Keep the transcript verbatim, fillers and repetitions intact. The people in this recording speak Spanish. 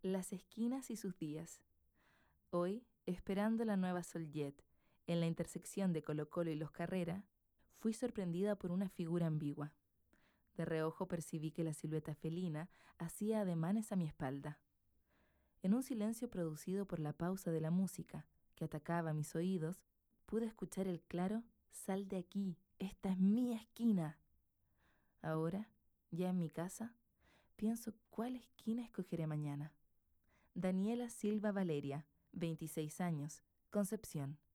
Las esquinas y sus días. Hoy, esperando la nueva Soljet, en la intersección de Colo-Colo y Los Carrera, fui sorprendida por una figura ambigua. De reojo percibí que la silueta felina hacía ademanes a mi espalda. En un silencio producido por la pausa de la música, que atacaba mis oídos, pude escuchar el claro «Sal de aquí, esta es mi esquina». Ahora, ya en mi casa, pienso cuál esquina escogeré mañana. Daniela Silva Valeria, veintiséis años, Concepción.